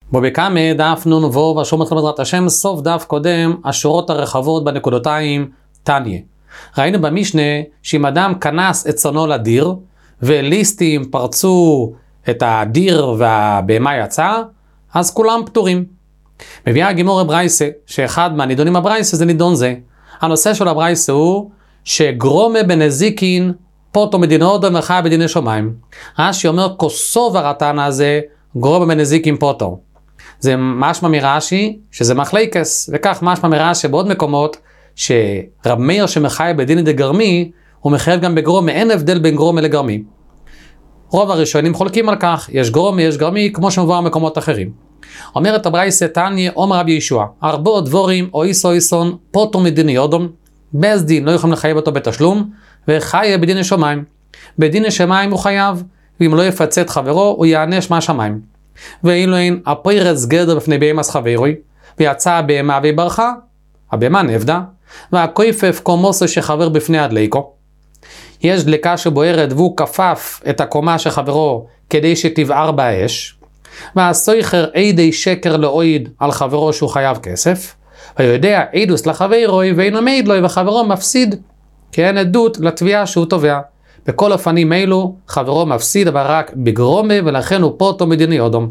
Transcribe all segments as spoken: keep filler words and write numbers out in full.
בבקמה דף נון וו והשור מתחיל בעזרת השם, סוף דף קודם, השורות הרחבות בנקודותיים תניה. ראינו במשנה שאם אדם כנס את צונו לדיר, וליסטים פרצו את הדיר והבהמה יצא, אז כולם פטורים. מביאה הגימור ברייסה, שאחד מהנידונים הברייסה זה נידון זה. הנושא של הברייסה הוא שגרומה בנזיקין פוטו מדינות ומחיה בדיני שמיים. רש"י אומר כוסו ורתן הזה גרומה בנזיקין פוטו. זה משמע מרש"י שזה מחלקס, וכך משמע מרש"י בעוד מקומות שרב מאיר שמחיה בדיני דגרמי הוא מחייב גם בגרומה, אין הבדל בין גרומה לגרמי. רוב הראשונים חולקים על כך, יש גרומה, יש גרמי, כמו שמובא במקומות אחרים. אומרת הברייסה תניא, אומר רבי ישוע, ארבעה דבורים או איסו איסון פוטו מדיני יודום, בית דין לא יכולים לחייב אותו בתשלום, וחיה בדיני שמיים. בדיני שמיים הוא חייב, ואם לא יפצה את חברו, הוא יענש מהשמיים. ואילו אין הפרץ גדר בפני בהמס חברוי, ויצא הבהמה וברחה, הבהמה נבדה, והכופף קומוסו שחבר בפני הדליקו. יש דליקה שבוערת והוא כפף את הקומה של חברו כדי שתבער באש, והסויחר עדי שקר לאויד על חברו שהוא חייב כסף, ויודע עדוס לחברוי ואינו מעיד לו וחברו מפסיד, כי אין עדות לתביעה שהוא תובע. בכל אופנים אלו חברו מפסיד אבל רק בגרומה, ולכן הוא פוטו מדיני יודום.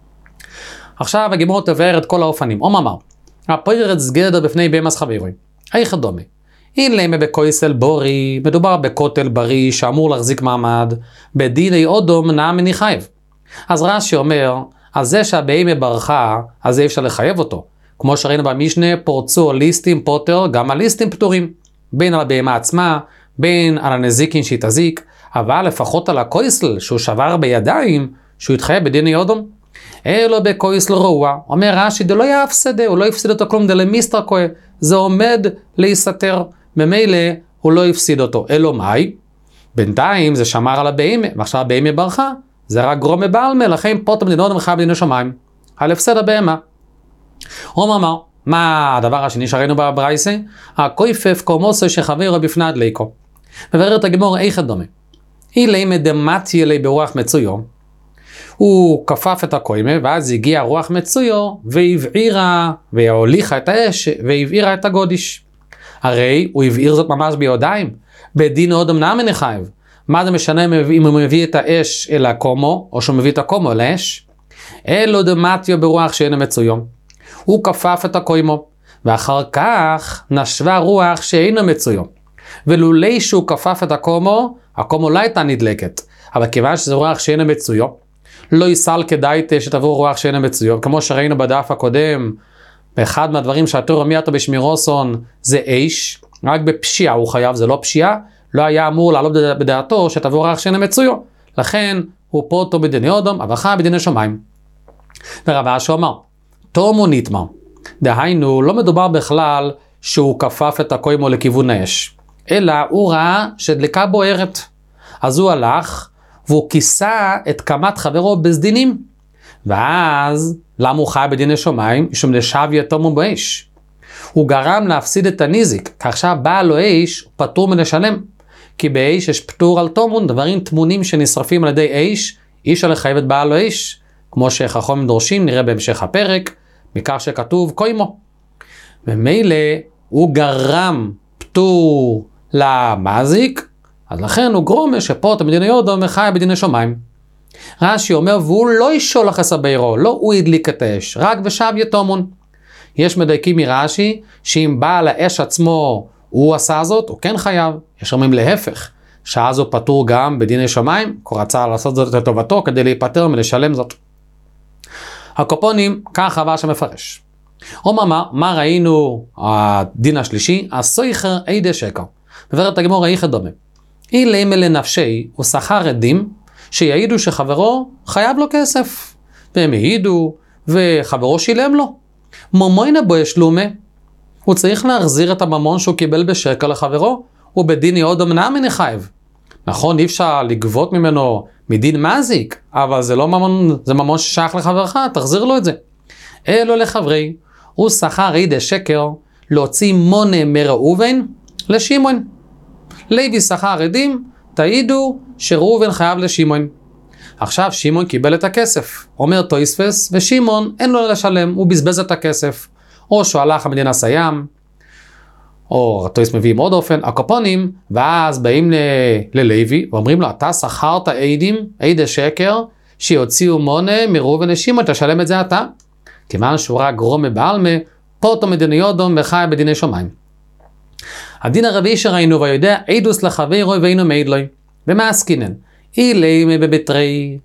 עכשיו הגימור תבאר את כל האופנים. או מאמר, הפרץ גדר בפני בהמס חברוי. איך דומה? אין למה בקויסל בורי, מדובר בקוטל בריא שאמור להחזיק מעמד, בדיני יודום נעם מני חייב. אז רש"י אומר, אז זה שהבהמה ברחה, אז זה אפשר לחייב אותו. כמו שראינו במשנה, פורצו ליסטים פוטר, גם הליסטים פטורים. בין על הבהמה עצמה, בין על הנזיקין שהיא תזיק, אבל לפחות על הקויסל שהוא שבר בידיים, שהוא יתחייב בדיני יודום. אלו בקויסל רוע, אומר רש"י, זה לא היה הפסדה, הוא לא הפסיד אותו כלום, זה למיסטר קוי, זה עומד להיסתר, ממילא הוא לא הפסיד אותו. אלו מאי? בינתיים זה שמר על הבהמה, ועכשיו הבהמה ברחה, זה רק גרומה בעלמה, לכן פוטו מדיני יודום וחייב בדיני שמיים, על הפסד הבהמה. הוא אמר, מה הדבר השני שראינו בברייסה? הכופף קומוסו שחברו בפני הדליקו. מבארת הגימור איך דומה. אילי מדמתי אלי ברוח מצויו. הוא כפף את הקוימה, ואז הגיע רוח מצויו, והבעירה, והוליכה את האש, והבעירה את הגודיש. הרי הוא הבעיר זאת ממש ביודיים. בדין יודום נעם מני חייב. מה זה משנה אם הוא מביא את האש אל הקומו, או שהוא מביא את הקומו אל האש? אלו דמתיו ברוח שאינו מצויו. הוא כפף את הקוימו, ואחר כך נשבה רוח שאינו מצויו. ולולי שהוא כפף את הקומו, הקומו לא הייתה נדלקת. אבל כיוון שזה רוח שאינו מצויו, לא יסל כדאי שתבוא רוח שאינו מצויו. כמו שראינו בדף הקודם, באחד מהדברים שהתורה מי אותו בשמירוסון זה אש, רק בפשיעה הוא חייב, זה לא פשיעה, לא היה אמור לעלות בדעתו שתבוא רוח שאינו מצויו. לכן הוא פוטו בדיני יודום, אבל חי בדיני שמיים. ורב אשי אמר, תומו נתמר. דהיינו, לא מדובר בכלל שהוא כפף את הקוימו לכיוון האש, אלא הוא ראה שדליקה בוערת. אז הוא הלך, והוא כיסה את קמת חברו בסדינים. ואז, למה הוא חי בדיני שמיים? משום נשב יתומו באש. הוא גרם להפסיד את הניזיק, כך שבעל לו אש פטור מלשלם. כי באש יש פטור על תומון, דברים תמונים שנשרפים על ידי אש, איש לחייב את בעל לו אש. כמו שחכמים דורשים, נראה בהמשך הפרק, מכך שכתוב קוימו. ומילא הוא גרם פטור למזיק, אז לכן הוא גרומה שפוטו מדיני יודום וחי בדיני שמיים. רש"י אומר, והוא לא ישולח אסביירו, לא הוא הדליק את האש, רק ושב יתומון. יש מדייקים מרש"י, שאם בעל האש עצמו הוא עשה זאת, הוא כן חייב. יש אומרים להפך, שאז הוא פטור גם בדיני שמיים, הוא רצה לעשות זאת לטובתו כדי להיפטר מלשלם זאת. הקופונים, כך רב אשי מפרש. אוממה, מה ראינו הדין השלישי? הסויחר עדי שקר. מבארת הגימור איך דומה. אילי מלנפשי הוא שכר עדים שיעידו שחברו חייב לו כסף. והם העידו וחברו שילם לו. ממוינה בו ישלומה. הוא צריך להחזיר את הממון שהוא קיבל בשקר לחברו, ובדין יודום נעם מני חייב. נכון, אי אפשר לגבות ממנו מדין מזיק, אבל זה לא ממון, זה ממון ששייך לחברך, תחזיר לו את זה. אלו לחברי, הוא שכר עדי שקר להוציא מונה מראובן לשמעון. לוי שכר עדים, תעידו שראובן חייב לשמעון. עכשיו שמעון קיבל את הכסף. אומר תויספס, ושמעון אין לו לשלם, הוא בזבז את הכסף. או שהוא הלך המדינה סיים, או תויס מביאים עוד אופן, הקופונים, ואז באים ל... ללוי, ואומרים לו, אתה שכרת עדים, עדי שקר, שיוציאו מונה מראובן לשמעון, תשלם את זה אתה. כיוון שהוא רק גרומי בעלמה, פוטו מדיני יודום וחי בדיני שמיים. הדין הרביעי שראינו, ויודע עדוס לחברו ואינו מעיד לו. ומה עסקינן? אילי בביתרי.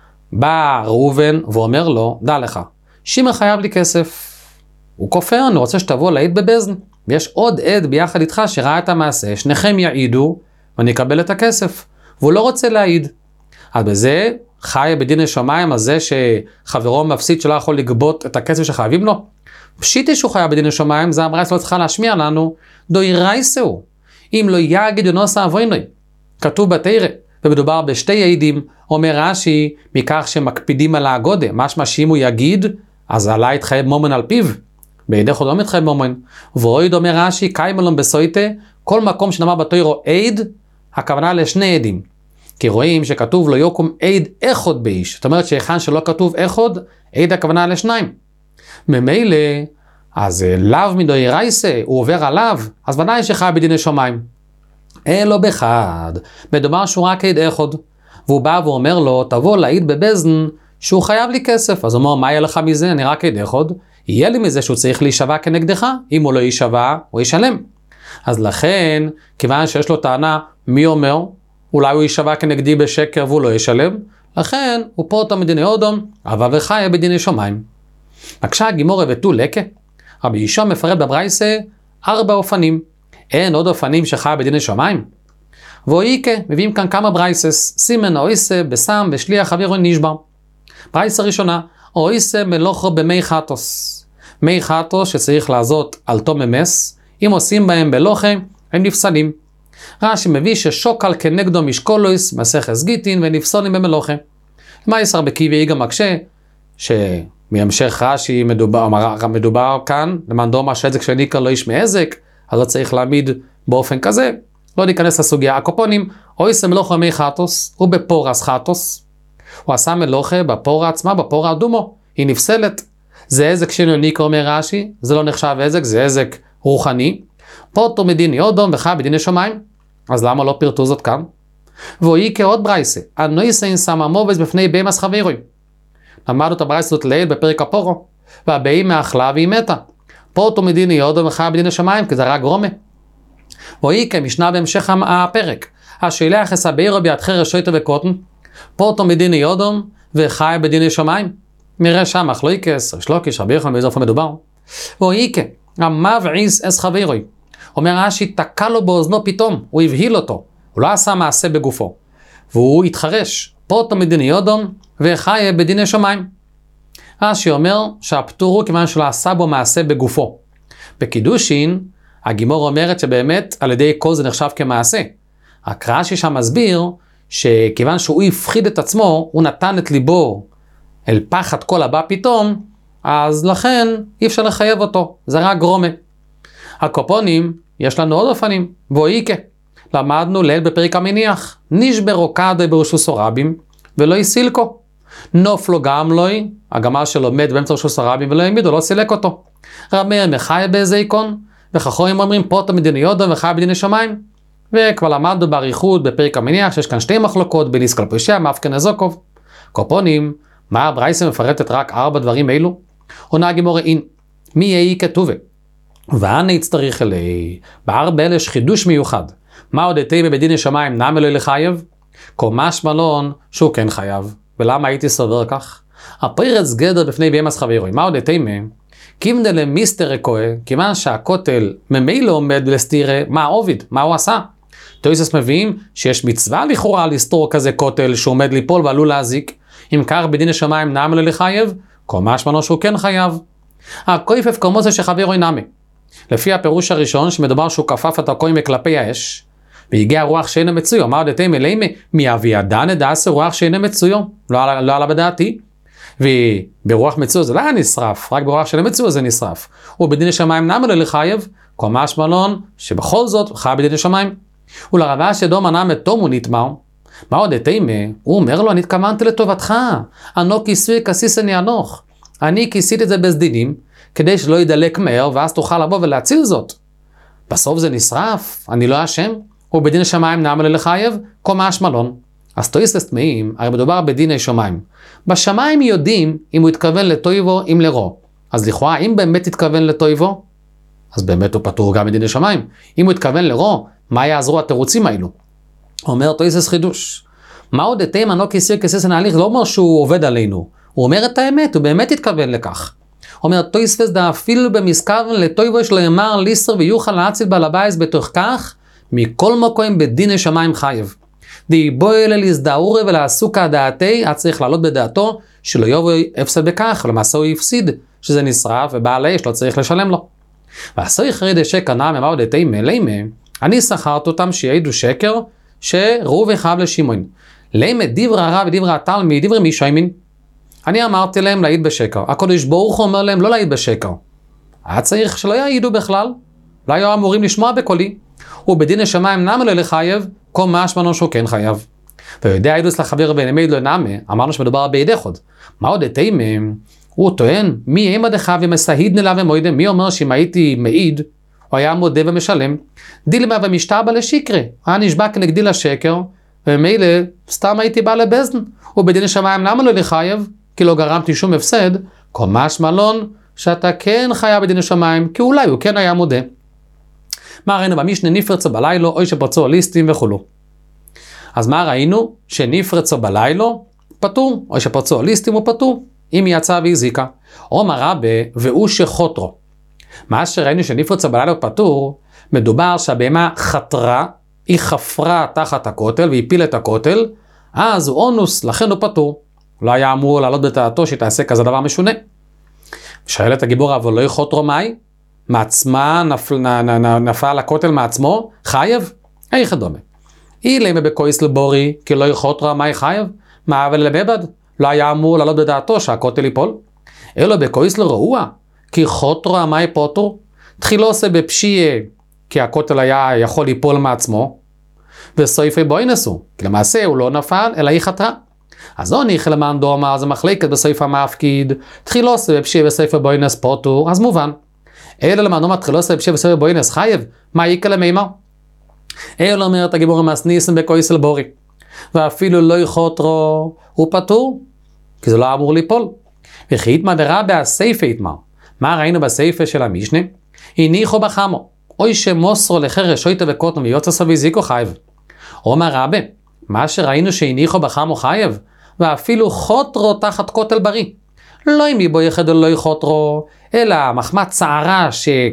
בא ראובן ואומר לו, דע לך, שמעון חייב לי כסף. הוא כופר, אני רוצה שתבוא להעיד בבזן. ויש עוד עד ביחד איתך שראה את המעשה, שניכם יעידו, ואני אקבל את הכסף. והוא לא רוצה להעיד. אז בזה חי בדיני שמיים, אז זה שחברו מפסיד שלא יכול לגבות את הכסף שחייבים לו. פשיטי שהוא חי בדיני שמיים, זה הברייתא לא צריכה להשמיע לנו, דוי רייסהו, אם לא יגיד ונוסע אבוינוי. כתוב בתורה, ומדובר בשתי עדים, אומר רש"י, מכך שמקפידים על האגודה, משמע שאם הוא יגיד, אז עלה יתחייב מומן על פיו. בידי חוד לא מתחייב מומן. ואויד אומר רש"י, קיימלון בסויטה, כל מקום שנאמר בתורה עד, הכוונה לשני עדים. כי רואים שכתוב לא יקום עד אחד באיש. זאת אומרת שהיכן שלא כתוב אחד, עד הכוונה לשניים. ממילא, אז לאו מדוי רייסה, הוא עובר עליו, אז ודאי שחי בדיני שמיים. אלא בחד, מדובר שהוא רק עד אחד. והוא בא ואומר לו, תבוא להעיד בבזן, שהוא חייב לי כסף. אז הוא אומר, מה יהיה לך מזה? אני רק עד אחד. יהיה לי מזה שהוא צריך להישבע כנגדך. אם הוא לא יישבע, הוא ישלם. אז לכן, כיוון שיש לו טענה, מי אומר? אולי הוא יישבע כנגדי בשקר והוא לא ישלם. לכן, הוא פוטו מדיני יודום, אבל וחי בדיני שמיים. הקשה הגימורה ותו לקה. רבי ישוע מפרט בברייתא ארבע אופנים. אין עוד אופנים שחי בדיני שמיים. ואויקה, מביאים כאן כמה ברייתות. סימן אויסה בסם בשליח אווירו נשבר. ברייתא ראשונה, אויסה מלוכו במי חטוס. מי חטוס שצריך לעזות על תום ממס, אם עושים בהם בלוחם, הם נפסלים. רש"י מביא ששוקל כנגדו משקולויס, מסכת גיטין ונפסולים במלוכה. מה יש רבי עקיבא איגר מקשה, שמהמשך רש"י מדובר, מדובר כאן, למען דומא שזק שניקר לא איש מעזק, אז לא צריך להעמיד באופן כזה. לא ניכנס לסוגיה. הקופונים, אויסה מלוכה מי חטוס, הוא בפורס חטוס. הוא עשה מלוכה בפורה עצמה, בפורה אדומו, היא נפסלת. זה עזק שאינו ניקר אומר רש"י, זה לא נחשב עזק, זה עזק רוחני. פוטו מדיני יודום וחי בדיני שמיים. אז למה לא פירטו זאת כאן? ואויקה עוד ברייתא, הנויסין שמה מובס בפני בהמס חברוי. למדנו את הברייתא הזאת לעיל בפרק הפורו, והבהמה אכלה והיא מתה. פוטו מדיני יודום וחי בדיני שמיים, כי זה רק גרומה. ואויקה משנה בהמשך הפרק, השילח יסברו ביד חרש שוטה וקוטן, פוטו מדיני יודום וחי בדיני שמיים. נראה שם מחלוקס, ריש לקיש, רבי יוחנן באיזה אופן מדובר. ואויקה, המבעיס אס חברוי. אומר רש"י, תקע לו באוזנו פתאום, הוא הבהיל אותו, הוא לא עשה מעשה בגופו, והוא התחרש, פוטו מדיני יודום וחי בדיני שמיים. רש"י אומר שהפטור הוא כיוון שלא עשה בו מעשה בגופו. בקידושין, הגימור אומרת שבאמת על ידי כל זה נחשב כמעשה. רק רש"י שם מסביר שכיוון שהוא הפחיד את עצמו, הוא נתן את ליבו אל פחד כל הבא פתאום, אז לכן אי אפשר לחייב אותו, זה רק גרומה. הקופונים, יש לנו עוד אופנים, ואויקה. למדנו ליל בפרק המניח, נשברו קדוי ברשוס הרבים, ולא יסילקו. נופלו גם לוי, הגמל שלומד באמצע רשוס הרבים ולא ימידו, לא סילק אותו. רמר מחיה באיזה איקון, וחכמים אומרים פוטו מדיני יודום וחי בדיני שמיים. וכבר למדנו באריכות בפרק המניח, שיש כאן שתי מחלוקות, בין איסקל פרישיה, מאפקן אזוקוב. קופונים, מה הברייתא מפרטת רק ארבע דברים אלו? עונה הגימורה אין, מי יהי כתובה? ואנה יצטריך אלי, בארבע אלה יש חידוש מיוחד. מה עוד היתי בדיני שמיים נם אלוהי לחייב? קומש מלון שהוא כן חייב. ולמה הייתי סובר כך? הפרץ גדר בפני בהמס חברוי. מה עוד היתי מהם? כיוון למיסטר רקוה, כיוון שהכותל ממילא עומד לסתירה, מה עובד? מה הוא עשה? תויסס מביאים שיש מצווה לכאורה לסתור כזה כותל שעומד ליפול ועלול להזיק. אם כך בדיני שמיים נם אלוהי לחייב, קומש מלון שהוא כן חייב. הכויפף קומוס שחברוי נמי. לפי הפירוש הראשון, שמדובר שהוא כפף את הקוימה כלפי האש, והגיע רוח שאינו מצויו, אמר דתימה לימה, מי אבי ידע נדעס רוח שאינו מצויו, לא, לא עלה בדעתי, וברוח מצויו זה לא היה נשרף, רק ברוח שאינו מצויו זה נשרף, ובדיני שמיים נם אלוהי לחייב, קומש מלון, שבכל זאת חי בדיני שמיים, ולרבה שדום הנם את תום הוא נתמר, מה עוד תימה? הוא אומר לו, אני התכוונתי לטובתך. אנו כיסוי כסיסני אנוך. אני כיסיתי את זה בסדינים, כדי שלא ידלק מהר, ואז תוכל לבוא ולהציל זאת. בסוף זה נשרף, אני לא אשם, ובדין השמיים נאמר לי לחייב, קומה השמלון. אז תויסס תמאים, הרי מדובר בדיני שמיים. בשמיים יודעים אם הוא התכוון לטויבו, אם לרו. אז לכאורה, אם באמת התכוון לטויבו, אז באמת הוא פטור גם מדיני שמיים. אם הוא התכוון לרו, מה יעזרו התירוצים האלו? אומר תויסס חידוש. מה עוד תימה אנו כיסוי כסיסני ההליך? לא אומר שהוא עובד עלינו. הוא אומר את האמת, הוא באמת התכוון לכך. אומר תויספס דה אפילו במזכרן לטויבו שלו יאמר ליסר ויוכל להציל בעל הבית בתוך כך, מכל מקום בדיני שמיים חייב. די בואי אלה להזדהורי ולעסוק הדעתי, את צריך לעלות בדעתו שלא יבוא הפסד בכך, ולמעשה הוא יפסיד, שזה נשרף ובעל האש לא צריך לשלם לו. ועשו יחרי דשק ענה ממאו דתי מלימה, אני שכרת אותם שיעידו שקר, שראו וחב לשימון. לימה דברה רע ודברה תלמי, דברי מי שיימין. אני אמרתי להם להעיד בשקר. הקדוש ברוך הוא אומר להם לא להעיד בשקר. היה צריך שלא יעידו בכלל. לא היו אמורים לשמוע בקולי. ובדין השמיים נאמר לו לחייב, כל משמענו שהוא כן חייב. ויודע עידוס לחבר ונמד לו נאמה, אמרנו שמדובר בידי חוד. מה עוד תימה? הוא טוען, מי אימא דך ומסהיד נלה ומוידה, מי אומר שאם הייתי מעיד, הוא היה מודה ומשלם. דילמה ומשתבא לשקרה. היה נשבע כנגדי לשקר, ומילא סתם הייתי בא לבזן. ובדין השמיים למה לא לחייב? כי לא גרמתי שום הפסד. כל משמעלון שאתה כן חייב בדין השמיים, כי אולי הוא כן היה מודה. מה ראינו במשנה? נפרצו בלילה, או שפרצו ליסטים וכולו. אז מה ראינו? שנפרצו בלילה פטור, או שפרצו ליסטים הוא פטור, אם יצא והזיקה. אומר רבה, והוא שחוטרו. מה שראינו שנפרצו בלילה פטור, מדובר שהבהמה חתרה, היא חפרה תחת הכותל, והיא הפילה את הכותל, אז הוא אונוס, לכן הוא פטור. לא היה אמור לעלות בתעתו שתעשה כזה דבר משונה. שואלת הגיבור, אבל לא יחוטרו מאי? מעצמה נפל, נ, נ, נ, נפל לכותל מעצמו, חייב? איך דומה? אילמה בקויס לבורי, כי לא יחוטרו מאי חייב? מה אבל לבבד? לא היה אמור לעלות בדעתו שהכותל ייפול? אלו בקויס לרעוע, כי חוטרו מאי פוטור? תחילו עושה בפשיעה, כי הכותל היה יכול ליפול מעצמו, וסויפי בוי נסו, כי למעשה הוא לא נפל, אלא היא חתרה. אז לא ניחא למען דומה, אז המחלקת בסויפה מפקיד, תחילו עושה בפשיעה וסויפי בוי נס פוטור, אז מובן. אלא למען דומה תחילו עושה בפשיעה וסויפי בוי נס חייב, מה יקה למימר? אלא אומרת הגיבור המסניסם בקויס לבורי, ואפילו לא יחוטרו, הוא פטור, כי זה לא אמור ליפול. וכי יתמה דרבה הסייפה יתמר. מה ראינו בסייפה של המשנה? הניחו בחמו, אוי שמוסרו לחרש שויטה וקוטנו ויוצא סבי זיקו חייב. אומר רבה, מה שראינו שהניחו בחמו חייב, ואפילו חוטרו תחת כותל בריא. לא אם יבוא יחד או לא יחוטרו, אלא מחמת צערה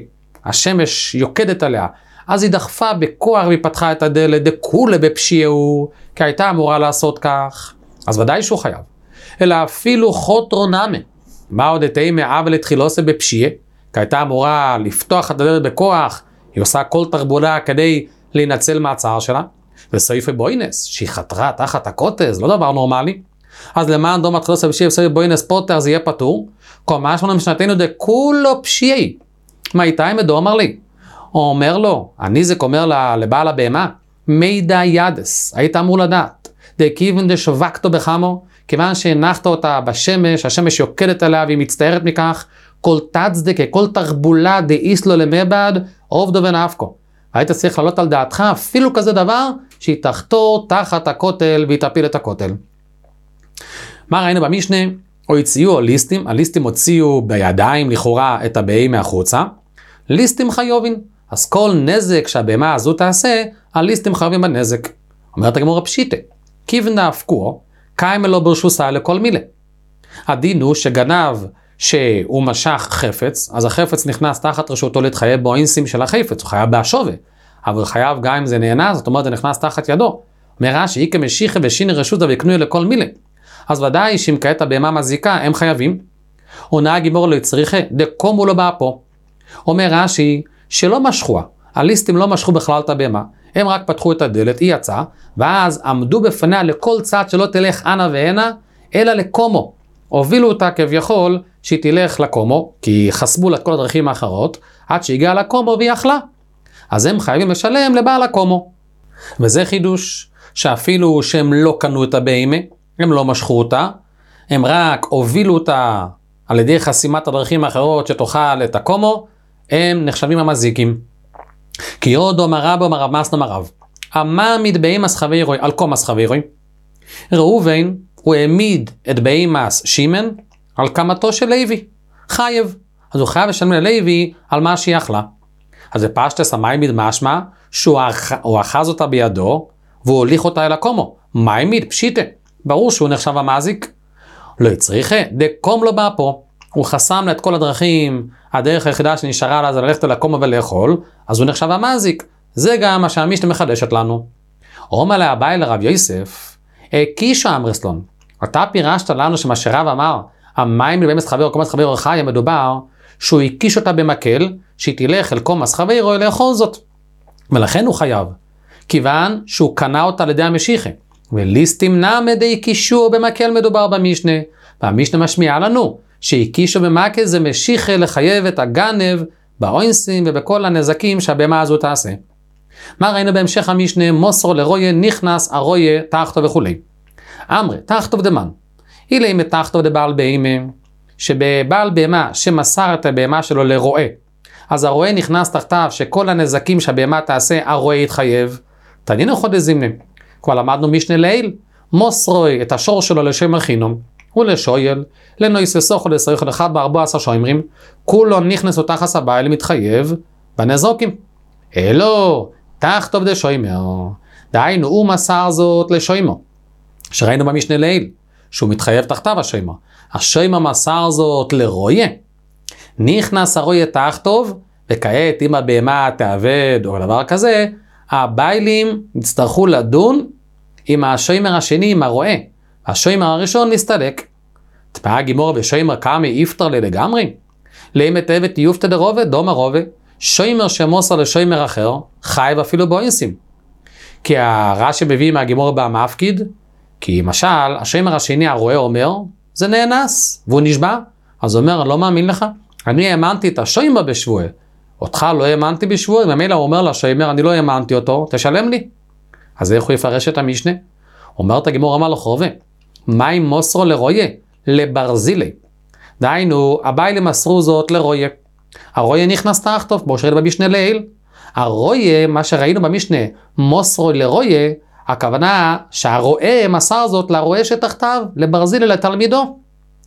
שהשמש יוקדת עליה, אז היא דחפה בכוח והיא פתחה את הדלת, דקולה בפשיעו, כי הייתה אמורה לעשות כך, אז ודאי שהוא חייב. אלא אפילו חוטרו נאמן. מה עוד תהי מעבל התחילוסה בפשיעה? כי הייתה אמורה לפתוח את הדלת בכוח, היא עושה כל תרבולה כדי להינצל מהצער שלה. וסויפי בוינס, שהיא חתרה תחת הכותל, זה לא דבר נורמלי. אז למען דום התחילוסה בפשיעה וסויפי בוינס פוטר זה יהיה פטור. כל מה שלנו משנתנו דקולו פשיעי. מה איתה אם דו אמר לי? הוא אומר לו, הניזק אומר לבעל הבהמה, מידע ידס, היית אמור לדעת, דכיוון דשווקתו בחמו, כיוון שהנחת אותה בשמש, השמש יוקדת עליה והיא מצטערת מכך, כל תצדקה, כל תרבולה דאיס לו למבד, עובדו ונאפקו. היית צריך לעלות על דעתך אפילו כזה דבר, שהיא תחתור תחת הכותל והיא תפיל את הכותל. מה ראינו במשנה? או הציעו ליסטים, הליסטים הוציאו בידיים לכאורה את הבהמה מהחוצה, ליסטים חיובין. אז כל נזק שהבהמה הזו תעשה, הליסטים חייבים בנזק. אומרת הגמרא פשיטה, כיוון דאפקו, קיים אלו ברשוסה לכל מילה. הדין הוא שגנב שהוא משך חפץ, אז החפץ נכנס תחת רשותו להתחייב באינסים של החפץ, הוא חייב בהשווה, אבל חייב גם אם זה נהנה, זאת אומרת זה נכנס תחת ידו. אומר רש"י, איקה משיחה ושיני רשות וקנוי לכל מילה. אז ודאי שאם כעת הבהמה מזיקה, הם חייבים. עונה הגיבור לא צריכה, דקומו לא בא פה. אומר רש"י, שלא משכוה, הליסטים לא משכו בכלל את הבהמה, הם רק פתחו את הדלת, היא יצאה, ואז עמדו בפניה לכל צד שלא תלך אנה והנה, אלא לקומו. הובילו אותה כביכול שהיא תלך לקומו, כי חסמו לה את כל הדרכים האחרות, עד שהגיעה לקומו והיא אכלה. אז הם חייבים לשלם לבעל הקומו. וזה חידוש, שאפילו שהם לא קנו את הבהמה, הם לא משכו אותה, הם רק הובילו אותה על ידי חסימת הדרכים האחרות שתאכל את הקומו, הם נחשבים המזיקים. כי עוד אומר רבו אומר רב מסנו מרב, המעמיד בהמס חברוי על קומס חברוי. ראובן, הוא העמיד את בהמס שמן על קמתו של לוי, חייב. אז הוא חייב לשלם ללוי על מה שהיא אכלה. אז בפשטס המעמיד משמע שהוא אחז אותה בידו, והוא הוליך אותה אל הקומו. מעמיד, פשיטה. ברור שהוא נחשב המזיק. לא יצריכה, דקום לא בא פה. הוא חסם לה את כל הדרכים, הדרך היחידה שנשארה לה זה ללכת אל הקומו ולאכול, אז הוא נחשב המזיק. זה גם מה שהמשנה מחדשת לנו. אומר לה הבאי לרב יוסף, קישו אמרסלון, אתה פירשת לנו שמה שרב אמר, המים לבמס חבר או קומס חבר חי, מדובר שהוא הקיש אותה במקל, שהיא תלך אל קומס חבר או לאכול זאת. ולכן הוא חייב, כיוון שהוא קנה אותה לידי המשיחה. וליסטים נע מדי קישו במקל מדובר במשנה, והמשנה משמיעה לנו, שהקישו במקל זה משיחה לחייב את הגנב, באוינסים ובכל הנזקים שהבמה הזו תעשה. מה ראינו בהמשך המשנה? מוסרו לרויה נכנס הרויה תחתו וכו'. אמרי, תחתו דמן. אילה אם תחתו דבעל בהמה, שבבעל בהמה שמסר את הבהמה שלו לרועה, אז הרועה נכנס תחתיו שכל הנזקים שהבהמה תעשה, הרועה יתחייב. תנינו חודש זימנה. כבר למדנו משנה ליל, מוסרוי את השור שלו לשם החינום, ולשויל, לנויססוך ולסריך אחד בארבע עשר שוימרים, כולו נכנסו תחס הבעל מתחייב בנזוקים. אלו, תחתוב דשוימר, דהיינו הוא מסר זאת לשוימו, שראינו במשנה ליל, שהוא מתחייב תחתיו השוימו. השוימו מסר זאת לרויה, נכנס הרויה תחתוב, וכעת אם הבהמה תעבד או דבר כזה, הבעלים יצטרכו לדון עם השוימר השני, עם הרועה. השוימר הראשון נסתלק. תפעה גימור בשוימר כמה יפטר לי לגמרי. לאמת אבת יופתא דרובה, דומה רובה. שוימר שמוסר לשוימר אחר, חייב אפילו בוינסים. כי הרש"י מביא מהגימור במפקיד, כי למשל, השוימר השני הרועה אומר, זה נאנס, והוא נשבע. אז הוא אומר, אני לא מאמין לך. אני האמנתי את השוימר בשבועה. אותך לא האמנתי בשבועה, וממילא הוא אומר לשוימר, אני לא האמנתי אותו, תשלם לי. אז איך הוא יפרש את המשנה? אומרת הגימור אמר לחורבה, מים מוסרו לרויה, לברזילי. דהיינו, הבעלים מסרו זאת לרויה. הרויה נכנס תחתוב, כמו שראינו במשנה ליל. הרויה, מה שראינו במשנה, מוסרו לרויה, הכוונה שהרועה מסר זאת לרועה שתחתיו, לברזילי, לתלמידו.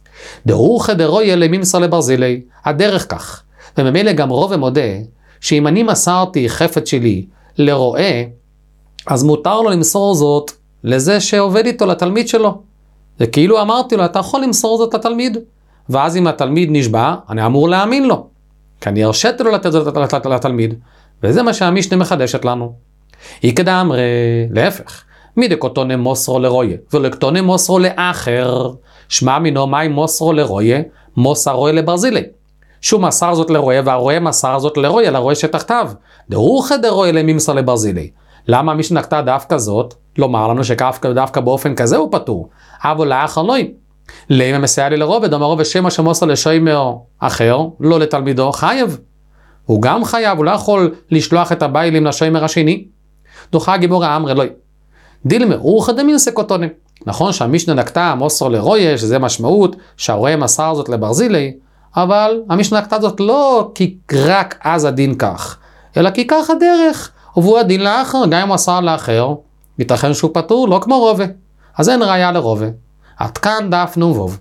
דרוכה דרויה לממסר לברזילי, הדרך כך. וממילא גם רוב ומודה, שאם אני מסרתי חפץ שלי לרועה, אז מותר לו למסור זאת לזה שעובד איתו, לתלמיד שלו. זה כאילו אמרתי לו, אתה יכול למסור זאת לתלמיד. ואז אם התלמיד נשבע, אני אמור להאמין לו. כי אני הרשיתי לו לתת זאת לתלמיד. וזה מה שהמשנה מחדשת לנו. יקדם להפך. מדקותונה מוסרו לרויה, ולקטונה מוסרו לאחר. שמע מינו מי מוסרו לרויה, מוסר רויה לברזילי. שהוא מסר זאת לרויה, והרויה מסר זאת לרויה, לרויה שתחתיו. דרוכה דרויה לממסר לברזילי. למה מי שנקטה דווקא זאת, לומר לנו שדווקא באופן כזה הוא פטור, אבל לאחר לא. לאמא מסייע לי לרובד, אומר רובד שמה שמוסר לשוימר אחר, לא לתלמידו, חייב. הוא גם חייב, הוא לא יכול לשלוח את הבעלים לשוימר השני. דוחה גיבור אמרי לא. דילמה, הוא חדמין סקוטונים. נכון שהמשנה נקטה מוסר לרויה, שזה משמעות שהרועה מסר זאת לברזילי, אבל המשנה נקטה זאת לא כי רק אז הדין כך, אלא כי כך הדרך. ובוא הדין לאחר, גם אם הוא עשה לאחר, ייתכן שהוא פטור, לא כמו רובה. אז אין ראיה לרובה. עד כאן דף נ"ו.